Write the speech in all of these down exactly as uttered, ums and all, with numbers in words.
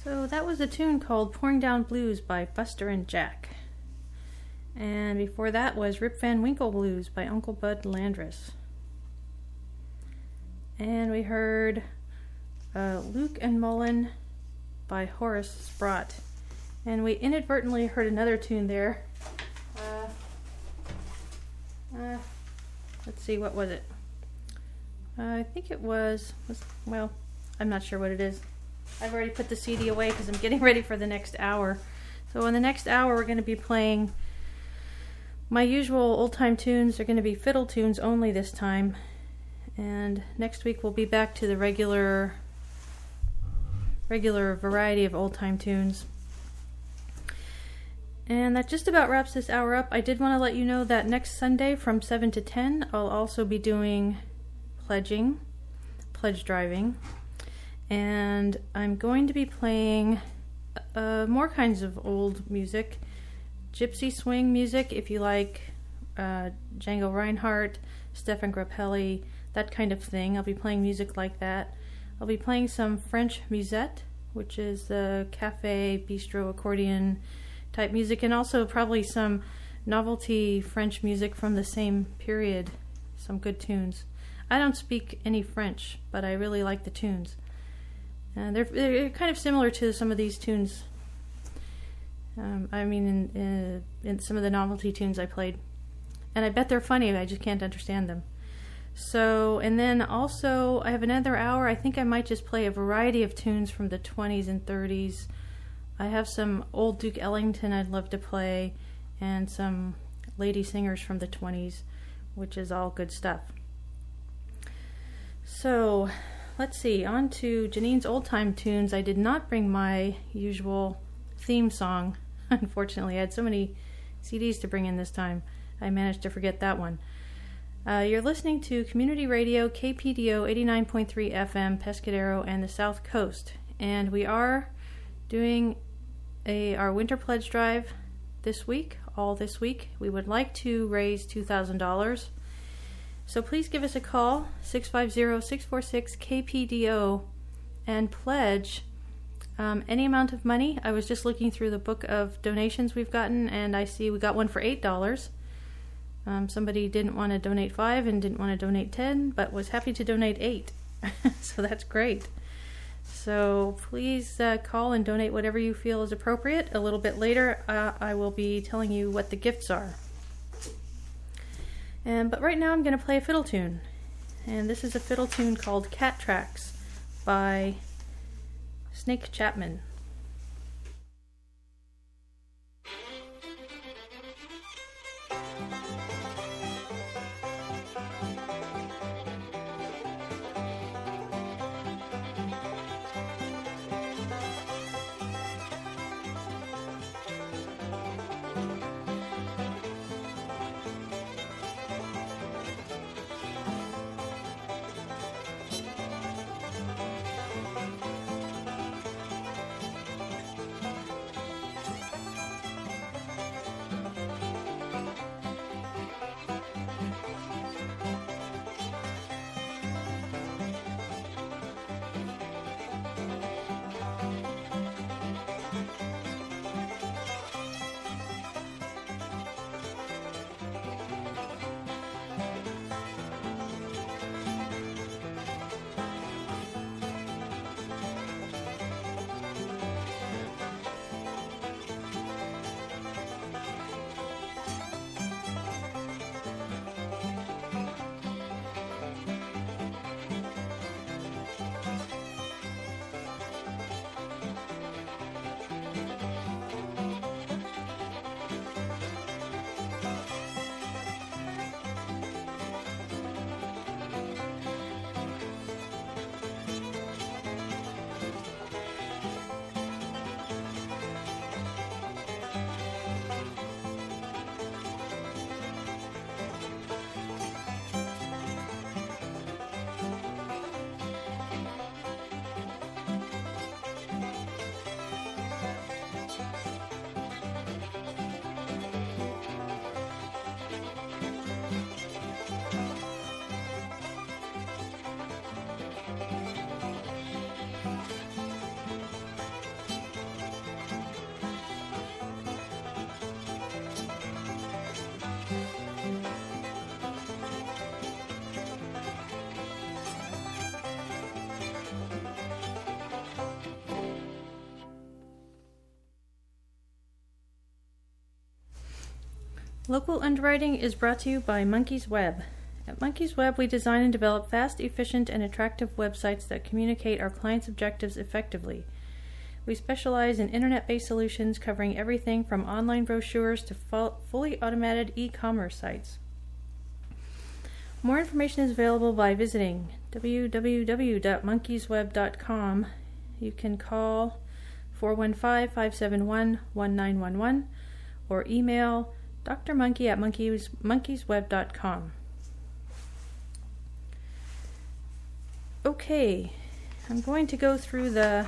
So that was a tune called Pouring Down Blues by Buster and Jack. And before that was Rip Van Winkle Blues by Uncle Bud Landris. And we heard uh, Luke and Mullen by Horace Sprott. And we inadvertently heard another tune there. Uh, uh, let's see, what was it? Uh, I think it was, was, well, I'm not sure what it is. I've already put the C D away because I'm getting ready for the next hour. So in the next hour we're going to be playing my usual old-time tunes. They're going to be fiddle tunes only this time. And next week we'll be back to the regular regular variety of old-time tunes. And that just about wraps this hour up. I did want to let you know that next Sunday from seven to ten I'll also be doing pledging, pledge driving. And I'm going to be playing uh, more kinds of old music. Gypsy swing music, if you like uh, Django Reinhardt, Stefan Grappelli, that kind of thing. I'll be playing music like that. I'll be playing some French musette, which is the cafe, bistro, accordion type music, and also probably some novelty French music from the same period, some good tunes. I don't speak any French, but I really like the tunes. Uh, they're, they're kind of similar to some of these tunes. Um, I mean, in, in, in some of the novelty tunes I played. And I bet they're funny, I just can't understand them. So, and then also, I have another hour. I think I might just play a variety of tunes from the twenties and thirties. I have some old Duke Ellington I'd love to play, and some lady singers from the twenties, which is all good stuff. So, let's see, on to Janine's old time tunes. I did not bring my usual theme song. Unfortunately, I had so many C Ds to bring in this time. I managed to forget that one. Uh, you're listening to Community Radio, K P D O eighty-nine point three F M, Pescadero and the South Coast. And we are doing a our winter pledge drive this week, all this week. We would like to raise two thousand dollars. So please give us a call, six five zero, six four six, K P D O, and pledge um, any amount of money. I was just looking through the book of donations we've gotten, and I see we got one for eight dollars. Um, somebody didn't want to donate five and didn't want to donate ten, but was happy to donate eight. So that's great. So please uh, call and donate whatever you feel is appropriate. A little bit later, uh, I will be telling you what the gifts are. And, but right now I'm going to play a fiddle tune. And this is a fiddle tune called Cat Tracks by Snake Chapman. Local underwriting is brought to you by Monkey's Web. At Monkey's Web, we design and develop fast, efficient, and attractive websites that communicate our clients' objectives effectively. We specialize in internet-based solutions covering everything from online brochures to fu- fully automated e-commerce sites. More information is available by visiting w w w dot monkeys web dot com. You can call four one five, five seven one, one nine one one or email d r monkey at monkeys, monkeys web dot com. Okay, I'm going to go through the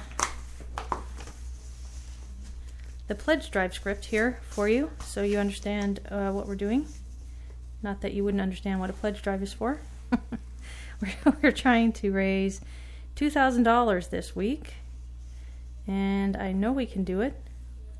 the pledge drive script here for you so you understand uh, what we're doing. Not that you wouldn't understand what a pledge drive is for. we're, we're trying to raise two thousand dollars this week, and I know we can do it.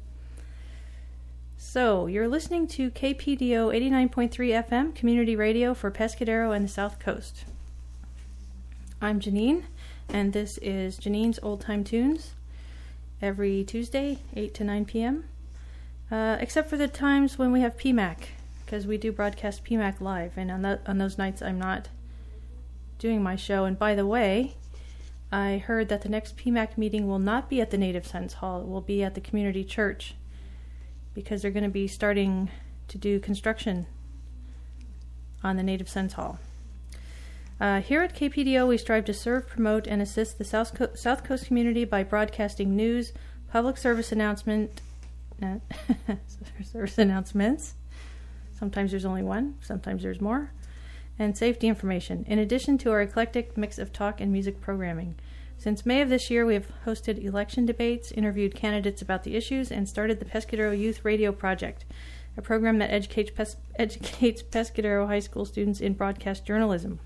So, you're listening to K P D O eighty-nine point three F M, community radio for Pescadero and the South Coast. I'm Janine, and this is Janine's Old Time Tunes, every Tuesday, eight to nine p.m., uh, except for the times when we have P MAC, because we do broadcast P MAC live, and on, that, on those nights I'm not doing my show. And by the way, I heard that the next P MAC meeting will not be at the Native Sons Hall, it will be at the community church, because they're going to be starting to do construction on the Native Sons Hall. Uh, here at K P D O, we strive to serve, promote, and assist the South, Co- South Coast community by broadcasting news, public service announcement, uh, service announcements. Sometimes there's only one, sometimes there's more, and safety information, in addition to our eclectic mix of talk and music programming. Since May of this year, we have hosted election debates, interviewed candidates about the issues, and started the Pescadero Youth Radio Project, a program that educates, Pes- educates Pescadero High School students in broadcast journalism.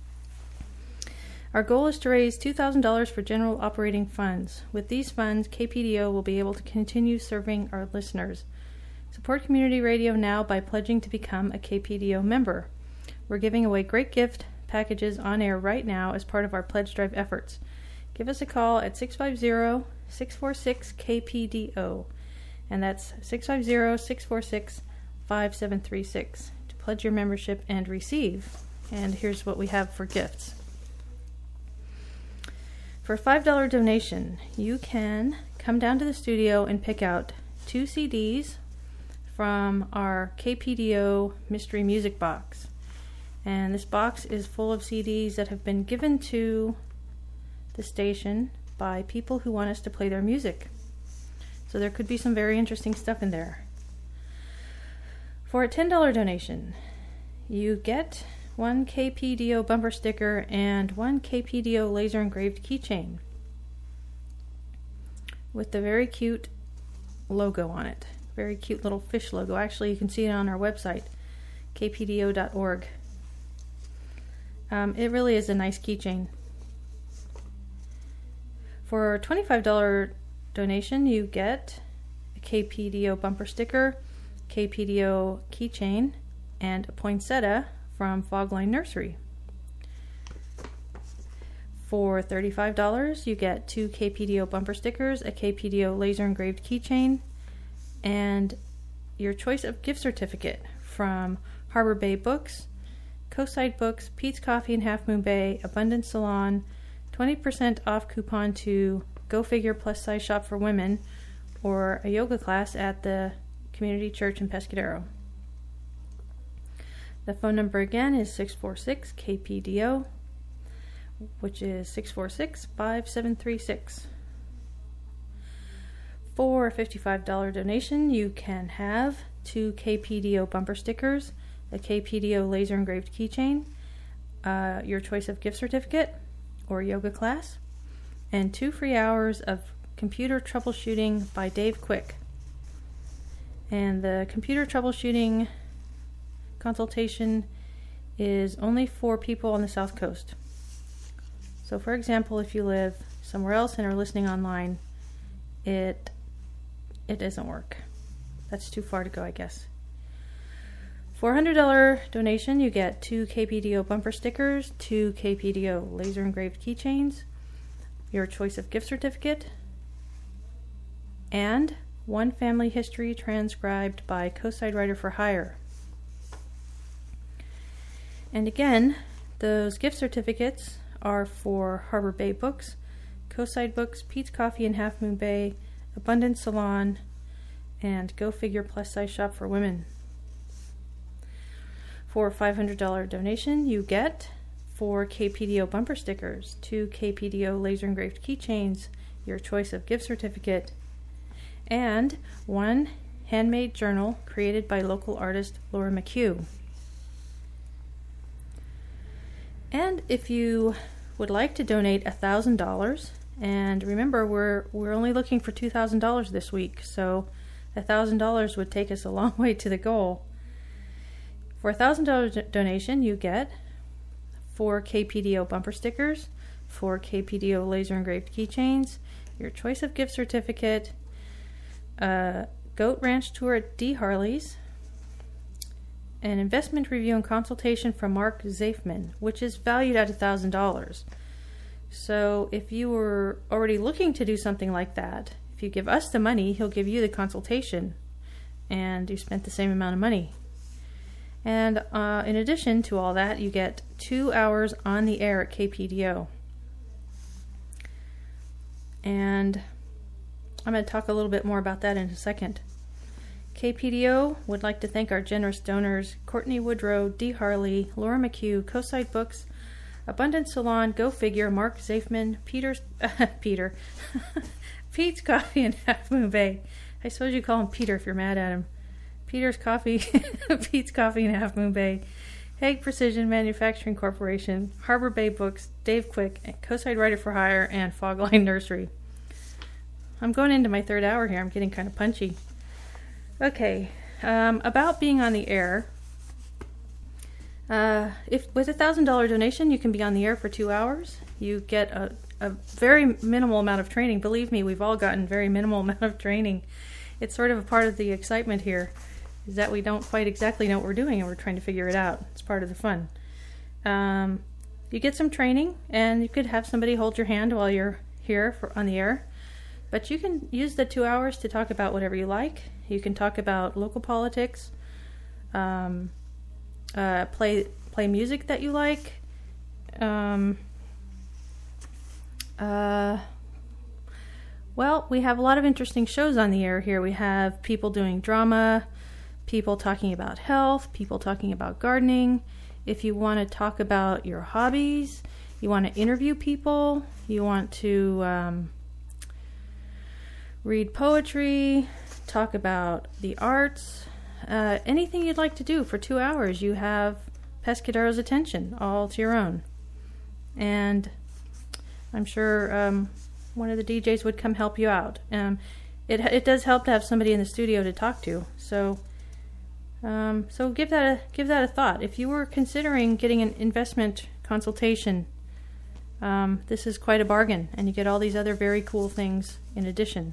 Our goal is to raise two thousand dollars for general operating funds. With these funds, K P D O will be able to continue serving our listeners. Support community radio now by pledging to become a K P D O member. We're giving away great gift packages on air right now as part of our pledge drive efforts. Give us a call at six five zero, six four six, K P D O, and that's six five zero, six four six, five seven three six to pledge your membership and receive. And here's what we have for gifts. For a five dollars donation, you can come down to the studio and pick out two C Ds from our K P D O Mystery Music Box. And this box is full of C Ds that have been given to the station by people who want us to play their music. So there could be some very interesting stuff in there. For a ten dollars donation, you get one K P D O bumper sticker and one K P D O laser engraved keychain with the very cute logo on it. Very cute little fish logo. Actually, you can see it on our website, k p d o dot org. Um, it really is a nice keychain. For a twenty-five dollars donation, you get a K P D O bumper sticker, K P D O keychain, and a poinsettia from Fogline Nursery. For thirty-five dollars, you get two K P D O bumper stickers, a K P D O laser engraved keychain, and your choice of gift certificate from Harbor Bay Books, Coastside Books, Pete's Coffee in Half Moon Bay, Abundance Salon, twenty percent off coupon to Go Figure Plus Size Shop for Women, or a yoga class at the Community Church in Pescadero. The phone number again is six four six, K P D O, which is six four six, five seven three six. For a fifty-five dollars donation, you can have two K P D O bumper stickers, a K P D O laser engraved keychain, uh, your choice of gift certificate or yoga class, and two free hours of computer troubleshooting by Dave Quick. And the computer troubleshooting consultation is only for people on the South Coast. So for example, if you live somewhere else and are listening online, it it doesn't work. That's too far to go, I guess. For a one hundred dollars donation, you get two K P D O bumper stickers, two K P D O laser engraved keychains, your choice of gift certificate, and one family history transcribed by Coastside Writer for Hire. And again, those gift certificates are for Harbor Bay Books, Coastside Books, Pete's Coffee in Half Moon Bay, Abundance Salon, and Go Figure Plus Size Shop for Women. For a five hundred dollars donation, you get four K P D O bumper stickers, two K P D O laser engraved keychains, your choice of gift certificate, and one handmade journal created by local artist Laura McHugh. And if you would like to donate one thousand dollars, and remember we're we're only looking for two thousand dollars this week, so one thousand dollars would take us a long way to the goal. For a one thousand dollars do- donation, you get four K P D O bumper stickers, four K P D O laser engraved keychains, your choice of gift certificate, a goat ranch tour at D. Harley's, an investment review and consultation from Mark Zafman, which is valued at one thousand dollars. So if you were already looking to do something like that, if you give us the money, he'll give you the consultation, and you spent the same amount of money. And uh, in addition to all that, you get two hours on the air at K P D O. And I'm going to talk a little bit more about that in a second. K P D O would like to thank our generous donors, Courtney Woodrow, Dee Harley, Laura McHugh, Coastside Books, Abundance Salon, Go Figure, Mark Zafman, Peter's, uh, Peter, Pete's Coffee in Half Moon Bay. I suppose you call him Peter if you're mad at him. Peter's Coffee, Pete's Coffee in Half Moon Bay, Hague Precision Manufacturing Corporation, Harbor Bay Books, Dave Quick, and Coastside Writer for Hire, and Fogline Nursery. I'm going into my third hour here. I'm getting kind of punchy. Okay, um, about being on the air. Uh, if with a thousand dollar donation, you can be on the air for two hours. You get a, a very minimal amount of training. Believe me, we've all gotten very minimal amount of training. It's sort of a part of the excitement here, is that we don't quite exactly know what we're doing, and we're trying to figure it out. It's part of the fun. Um, you get some training, and you could have somebody hold your hand while you're here for, on the air. But you can use the two hours to talk about whatever you like. You can talk about local politics, um, uh, play play music that you like. Um, uh, well, we have a lot of interesting shows on the air here. We have people doing drama, people talking about health, people talking about gardening. If you want to talk about your hobbies, you want to interview people, you want to um, read poetry, talk about the arts, uh, anything you'd like to do for two hours, you have Pescadero's attention, all to your own. And I'm sure um, one of the D Js would come help you out. Um, it it does help to have somebody in the studio to talk to. So um, so give that a give that a thought. If you were considering getting an investment consultation, um, this is quite a bargain, and you get all these other very cool things in addition.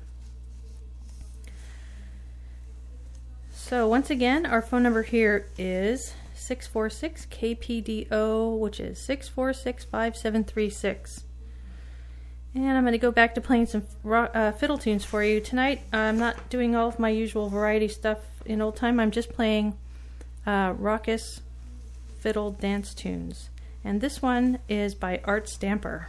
So once again, our phone number here is six four six K P D O, which is six four six, five seven three six. And I'm going to go back to playing some uh, fiddle tunes for you. Tonight, I'm not doing all of my usual variety stuff in old time. I'm just playing uh, raucous fiddle dance tunes. And this one is by Art Stamper.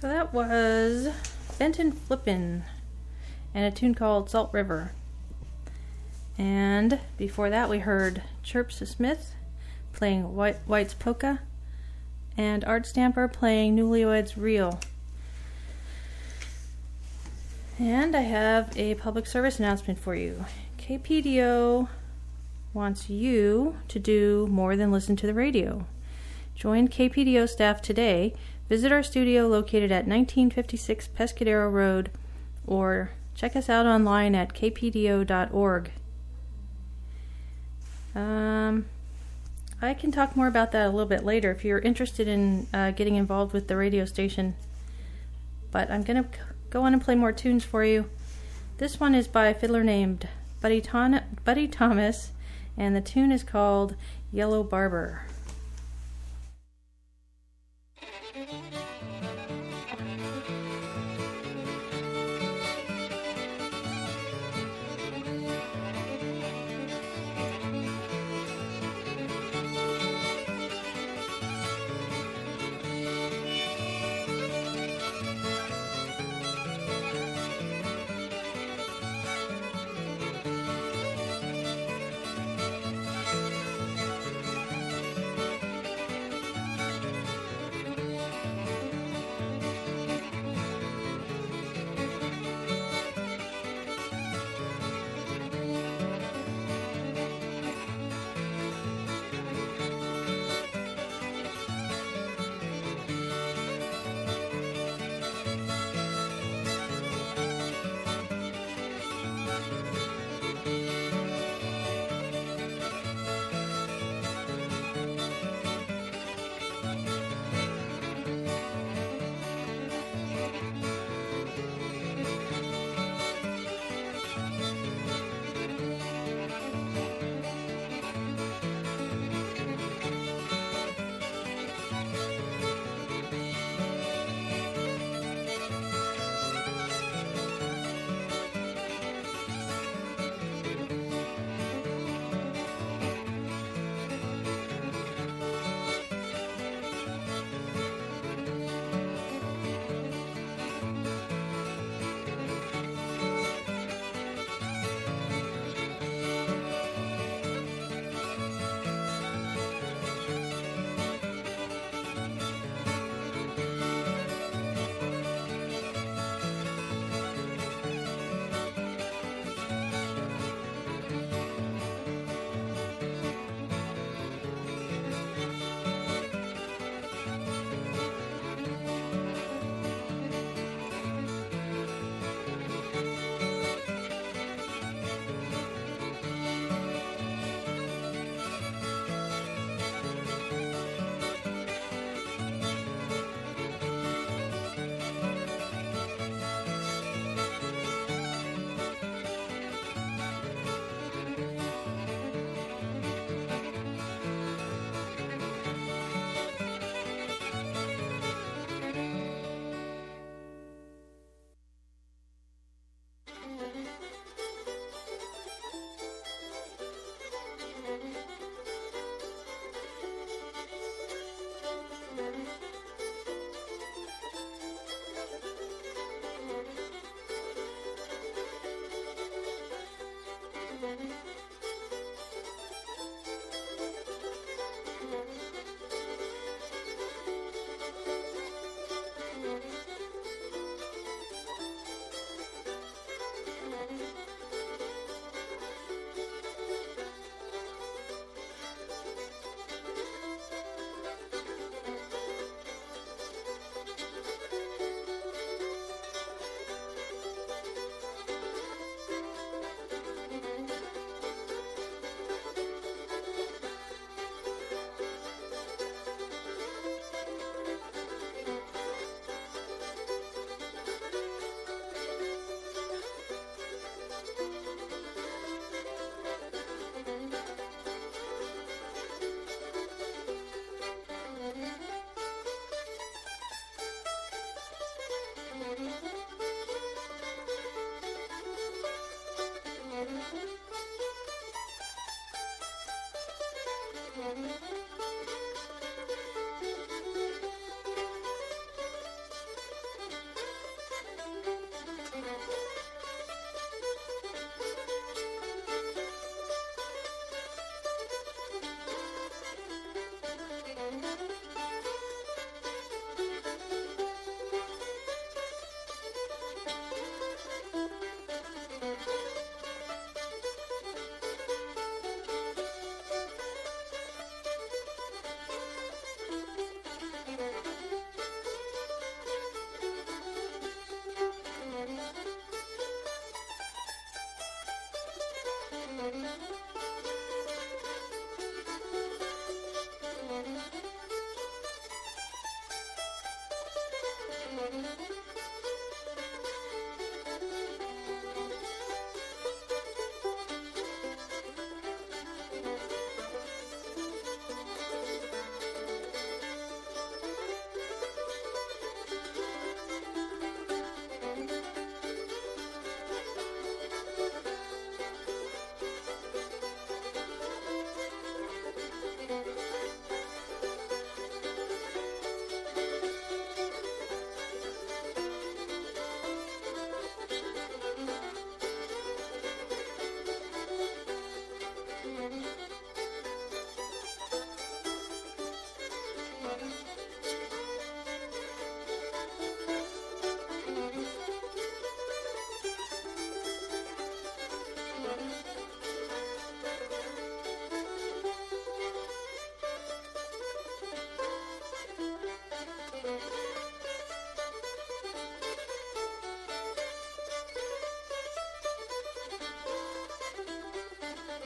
So that was Benton Flippin' and a tune called Salt River. And before that we heard Chirps Smith playing White, White's Polka and Art Stamper playing Newlyweds Reel. And I have a public service announcement for you. K P D O wants you to do more than listen to the radio. Join K P D O staff today. Visit our studio located at nineteen fifty-six Pescadero Road, or check us out online at k p d o dot org. Um, I can talk more about that a little bit later if you're interested in uh, getting involved with the radio station. But I'm going to go on and play more tunes for you. This one is by a fiddler named Buddy, Ton- Buddy Thomas, and the tune is called Yellow Barber.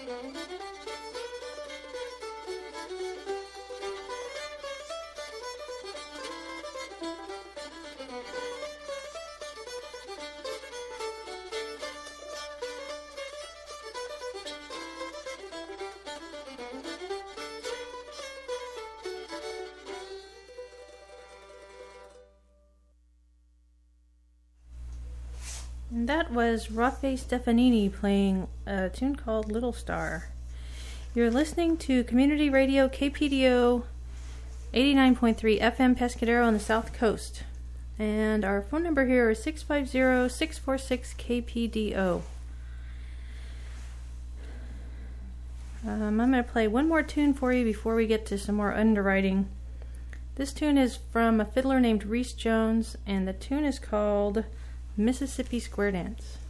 And that was Raffaele Stefanini playing a tune called Little Star. You're listening to Community Radio K P D O eighty-nine point three F M Pescadero on the South Coast. And our phone number here is six five zero, six four six, K P D O. Um, I'm going to play one more tune for you before we get to some more underwriting. This tune is from a fiddler named Reese Jones, and the tune is called Mississippi Square Dance.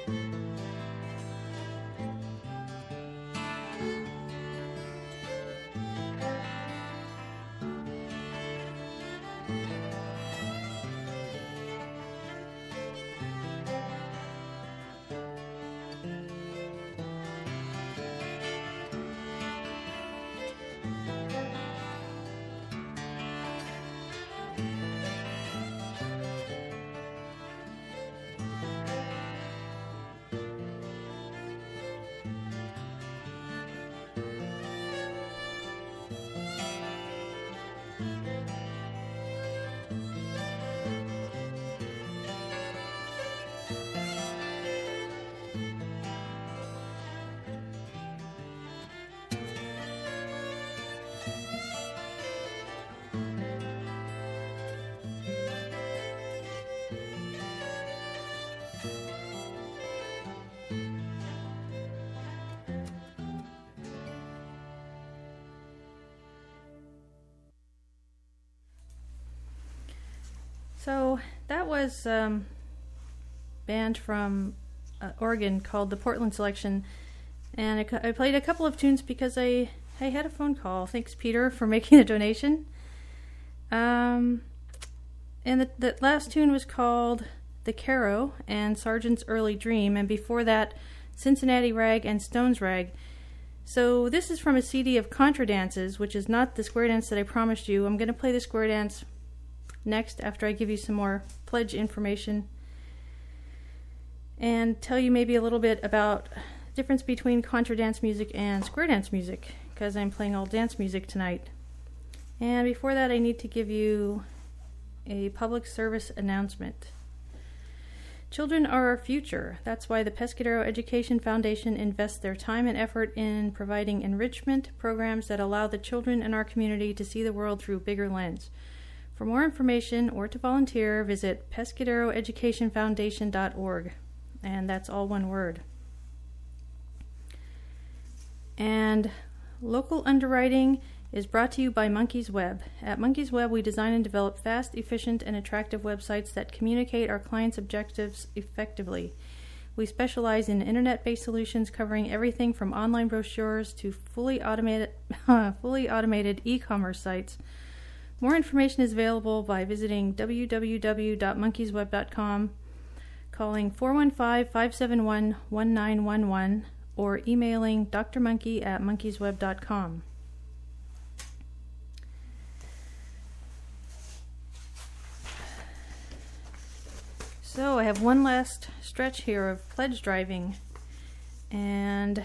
So that was um, band from uh, Oregon called the Portland Selection, and I, I played a couple of tunes because I, I had a phone call. Thanks, Peter, for making a donation. Um, and the, the last tune was called The Caro and Sergeant's Early Dream, and before that, Cincinnati Rag and Stones Rag. So this is from a C D of Contra Dances, which is not the square dance that I promised you. I'm going to play the square dance next after I give you some more pledge information and tell you maybe a little bit about the difference between contra dance music and square dance music, because I'm playing all dance music tonight. And before that, I need to give you a public service announcement. Children are our future. That's why the Pescadero Education Foundation invests their time and effort in providing enrichment programs that allow the children in our community to see the world through a bigger lens. For more information or to volunteer, visit pescadero education foundation dot org, and that's all one word. And local underwriting is brought to you by Monkey's Web. At Monkey's Web, we design and develop fast, efficient, and attractive websites that communicate our clients' objectives effectively. We specialize in internet-based solutions covering everything from online brochures to fully automated, fully automated e-commerce sites. More information is available by visiting w w w dot monkeys web dot com, calling four one five, five seven one, one nine one one, or emailing d r monkey at monkeys web dot com. So I have one last stretch here of pledge driving, and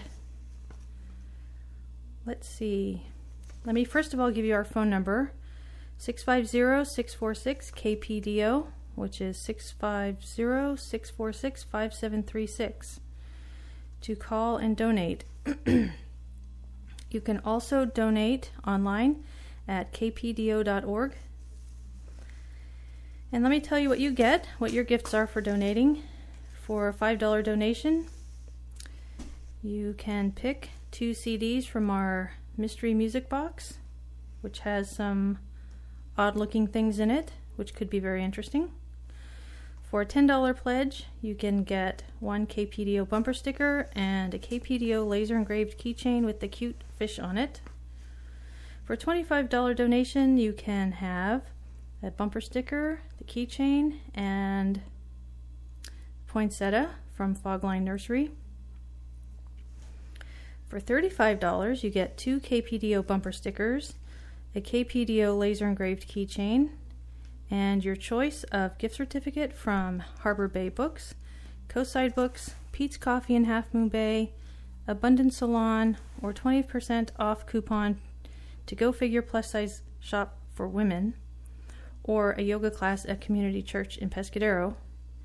let's see. Let me first of all give you our phone number. six five zero, six four six, K P D O, which is six five zero, six four six, five seven three six, to call and donate. You can also donate online at k p d o dot org. And let me tell you what you get, what your gifts are for donating. For a five dollar donation, you can pick two C Ds from our mystery music box, which has some odd-looking things in it, which could be very interesting. For a ten dollar pledge, you can get one K P D O bumper sticker and a K P D O laser engraved keychain with the cute fish on it. For a twenty-five dollar donation, you can have a bumper sticker, the keychain, and poinsettia from Fogline Nursery. For thirty-five dollars, you get two K P D O bumper stickers, a K P D O laser engraved keychain, and your choice of gift certificate from Harbor Bay Books, Coastside Books, Pete's Coffee in Half Moon Bay, Abundant Salon, or twenty percent off coupon to Go Figure Plus Size Shop for Women, or a yoga class at Community Church in Pescadero.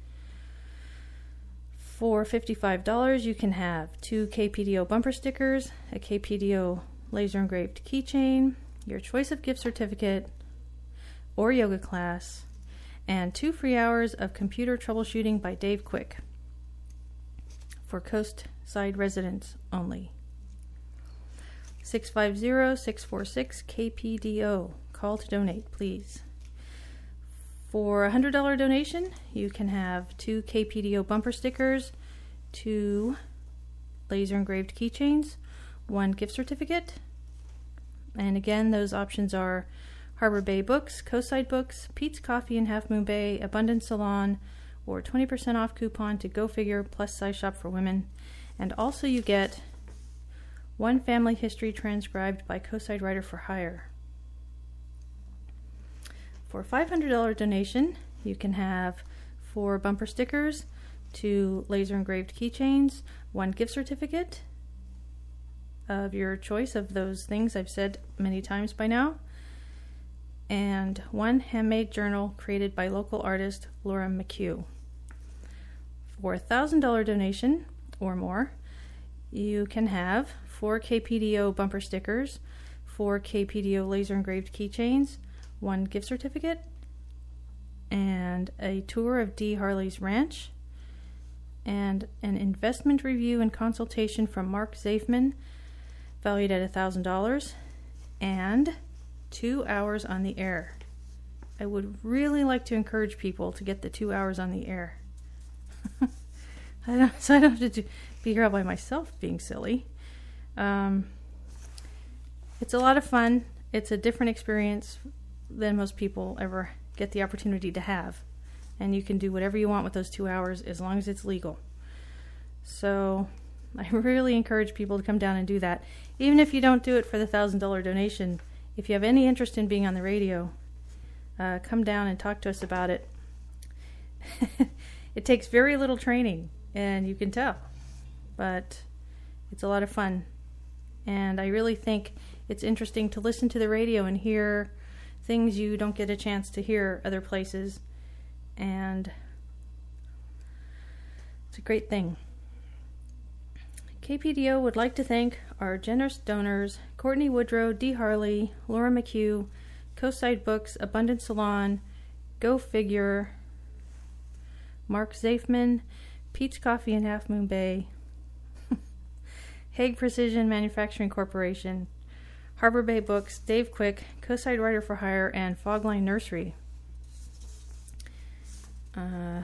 For fifty-five dollars, you can have two K P D O bumper stickers, a K P D O laser engraved keychain, your choice of gift certificate or yoga class, and two free hours of computer troubleshooting by Dave Quick for Coastside residents only. six five zero, six four six, K P D O. Call to donate, please. For a one hundred dollar donation, you can have two K P D O bumper stickers, two laser engraved keychains, one gift certificate. And again, those options are Harbor Bay Books, Coastside Books, Pete's Coffee in Half Moon Bay, Abundance Salon, or twenty percent off coupon to Go Figure plus size shop for women. And also you get one family history transcribed by Coastside Writer for Hire. For a five hundred dollars donation, you can have four bumper stickers, two laser engraved keychains, one gift certificate of your choice of those things I've said many times by now, and one handmade journal created by local artist Laura McHugh. For a one thousand dollars donation or more, you can have four K P D O bumper stickers, four K P D O laser engraved keychains, one gift certificate, and a tour of Dee Harley's ranch, and an investment review and consultation from Mark Zafman, valued at one thousand dollars, and two hours on the air. I would really like to encourage people to get the two hours on the air. I don't, so I don't have to do, be here all by myself being silly. Um, it's a lot of fun. It's a different experience than most people ever get the opportunity to have. And you can do whatever you want with those two hours as long as it's legal. So I really encourage people to come down and do that. Even if you don't do it for the one thousand dollars donation, if you have any interest in being on the radio, uh, come down and talk to us about it. It takes very little training, and you can tell, but it's a lot of fun. And I really think it's interesting to listen to the radio and hear things you don't get a chance to hear other places, and it's a great thing. K P D O would like to thank our generous donors, Courtney Woodrow, Dee Harley, Laura McHugh, Coastside Books, Abundance Salon, Go Figure, Mark Zafman, Pete's Coffee in Half Moon Bay, Hague Precision Manufacturing Corporation, Harbor Bay Books, Dave Quick, Coastside Writer for Hire, and Fogline Nursery. Uh,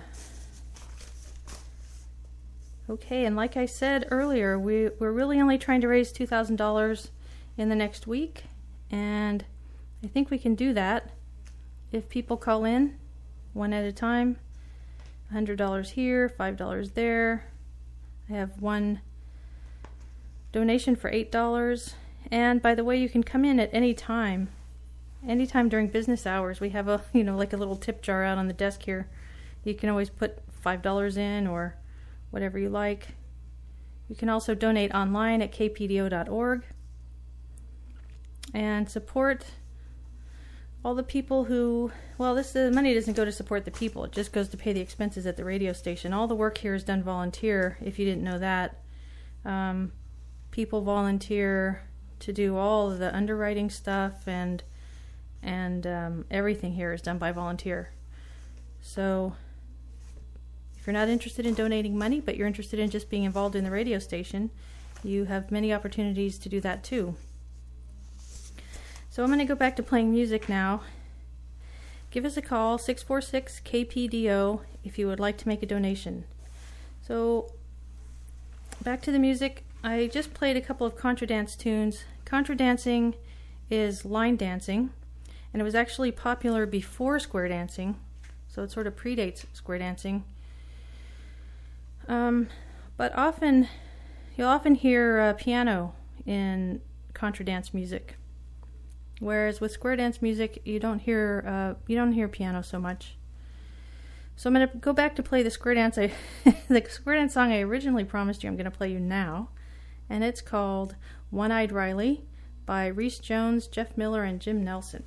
okay, and like I said earlier, we, we're really only trying to raise two thousand dollars in the next week, and I think we can do that if people call in one at a time. one hundred dollars here, five dollars there. I have one donation for eight dollars. And by the way, you can come in at any time, anytime during business hours. We have a, you know, like a little tip jar out on the desk here. You can always put five dollars in or whatever you like. You can also donate online at k p d o dot org and support all the people who, well, this the money doesn't go to support the people. It just goes to pay the expenses at the radio station. All the work here is done volunteer, if you didn't know that. Um, people volunteer to do all of the underwriting stuff, and and um, everything here is done by volunteer. So if you're not interested in donating money, but you're interested in just being involved in the radio station, you have many opportunities to do that too. So I'm going to go back to playing music now. Give us a call, six four six K P D O, if you would like to make a donation. So back to the music. I just played a couple of contra dance tunes. Contra dancing is line dancing, and it was actually popular before square dancing, so it sort of predates square dancing. Um, but often, you'll often hear uh, piano in contra dance music, whereas with square dance music, you don't hear uh, you don't hear piano so much. So I'm going to go back to play the square dance. I, the square dance song I originally promised you I'm going to play you now, and it's called One-Eyed Riley by Reese Jones, Jeff Miller, and Jim Nelson.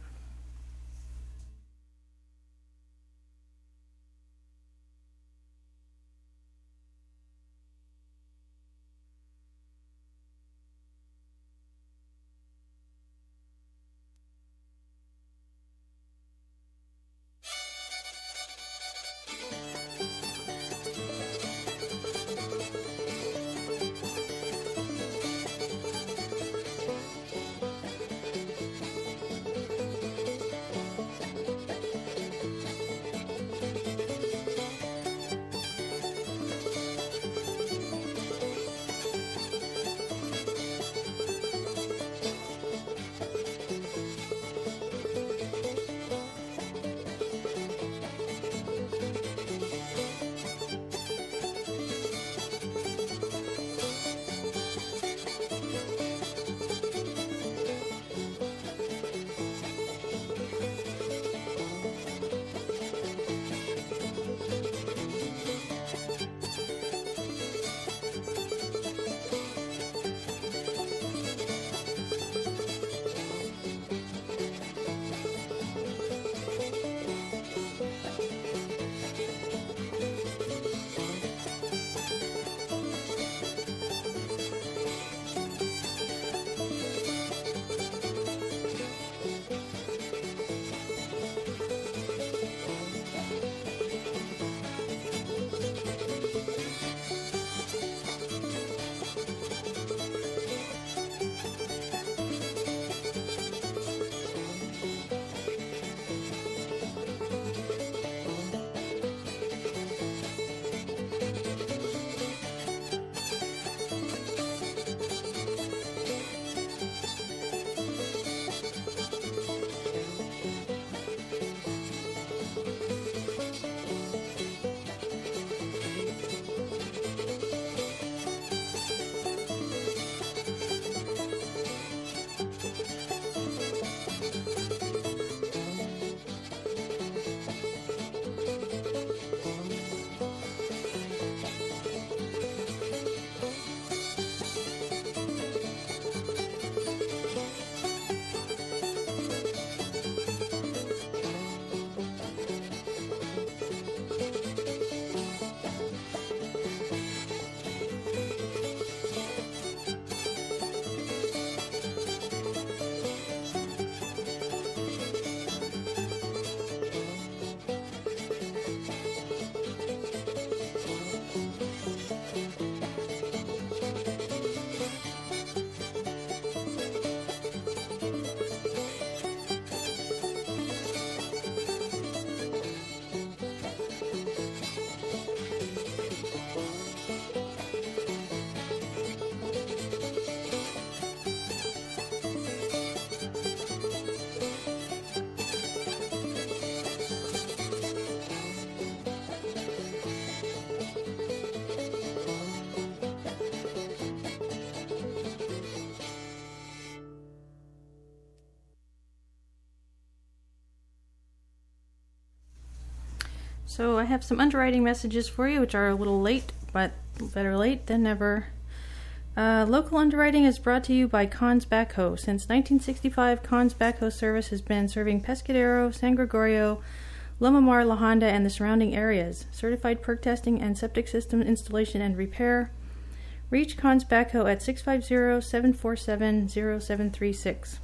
So I have some underwriting messages for you, which are a little late, but better late than never. Uh, local underwriting is brought to you by Cons Backhoe. Since nineteen sixty-five, Cons Backhoe Service has been serving Pescadero, San Gregorio, Loma Mar, La Honda, and the surrounding areas. Certified perk testing and septic system installation and repair. Reach Cons Backhoe at six five zero, seven four seven, zero seven three six.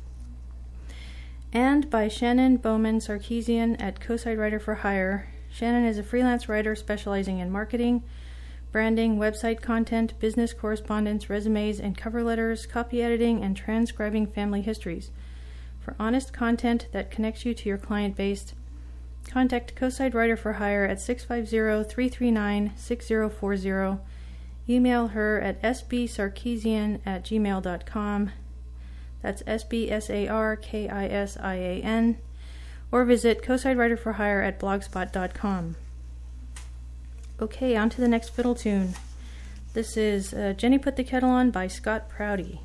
And by Shannon Bowman Sarkeesian at Coastside Writer for Hire. Shannon is a freelance writer specializing in marketing, branding, website content, business correspondence, resumes, and cover letters, copy editing, and transcribing family histories. For honest content that connects you to your client base, contact Coastside Writer for Hire at six five zero, three three nine, six zero four zero. Email her at s b sarkeesian at gmail dot com. That's S B S A R K I S I A N. Or visit Coastside Writer for Hire at blogspot dot com. Okay, on to the next fiddle tune. This is uh, Jenny Put the Kettle On by Scott Prouty.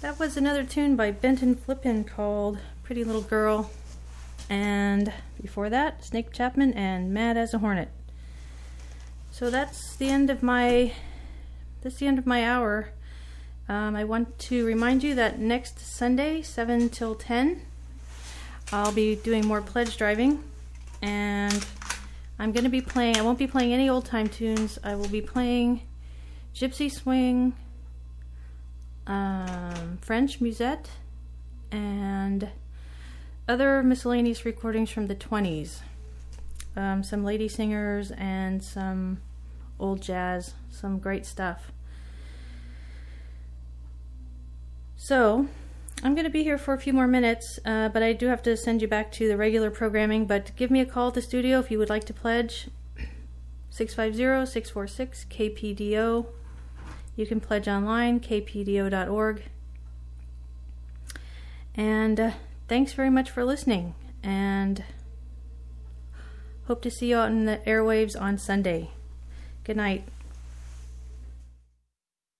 that was another tune by Benton Flippin called Pretty Little Girl. And before that, Snake Chapman and Mad as a Hornet. So that's the end of my that's the end of my hour. Um, I want to remind you that next Sunday, seven till ten, I'll be doing more pledge driving, and I'm going to be playing, I won't be playing any old time tunes. I will be playing Gypsy Swing, um, French Musette, and other miscellaneous recordings from the twenties. Um, some lady singers and some old jazz, some great stuff. So, I'm going to be here for a few more minutes, uh, but I do have to send you back to the regular programming. But give me a call at the studio if you would like to pledge. six five zero, six four six, K P D O. You can pledge online, k p d o dot org. And uh, thanks very much for listening, and hope to see you out in the airwaves on Sunday. Good night.